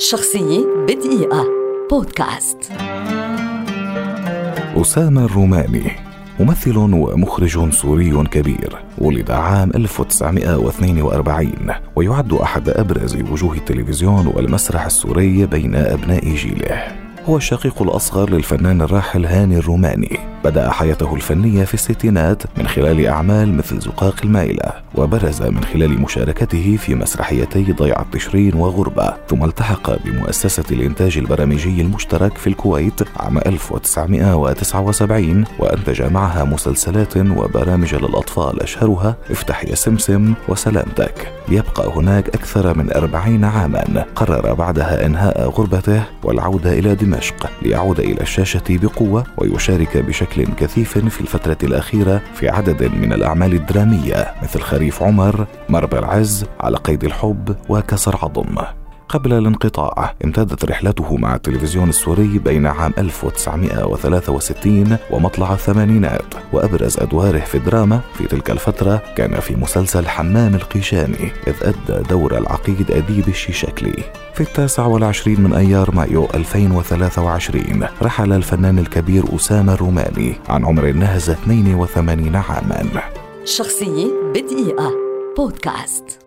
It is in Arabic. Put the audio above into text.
شخصية بدقيقة بودكاست. أسامة الروماني ممثل ومخرج سوري كبير، ولد عام 1942 ويعد أحد أبرز وجوه التلفزيون والمسرح السوري بين أبناء جيله. هو الشقيق الأصغر للفنان الراحل هاني الروماني. بدأ حياته الفنية في الستينات من خلال أعمال مثل زقاق المائلة، وبرز من خلال مشاركته في مسرحيتي ضيعة تشرين وغربة، ثم التحق بمؤسسة الإنتاج البرامجي المشترك في الكويت عام 1979، وأنتج معها مسلسلات وبرامج للأطفال أشهرها افتح يا سمسم وسلامتك. يبقى هناك أكثر من 40 عاما. قرر بعدها إنهاء غربته والعودة إلى دمشق ليعود إلى الشاشة بقوة ويشارك بشكل كثيف في الفترة الأخيرة في عدد من الأعمال الدرامية مثل خريف عمر، مربى العز، على قيد الحب، وكسر عظم. قبل الانقطاع امتدت رحلته مع التلفزيون السوري بين عام 1963 ومطلع الثمانينات، وأبرز أدواره في الدراما في تلك الفترة كان في مسلسل حمام القيشاني، إذ أدى دور العقيد أديب الشيشكلي. في 29 من أيار مايو 2023 رحل الفنان الكبير أسامة الروماني عن عمر ناهز 82 عاما. شخصية بدقيقة بودكاست.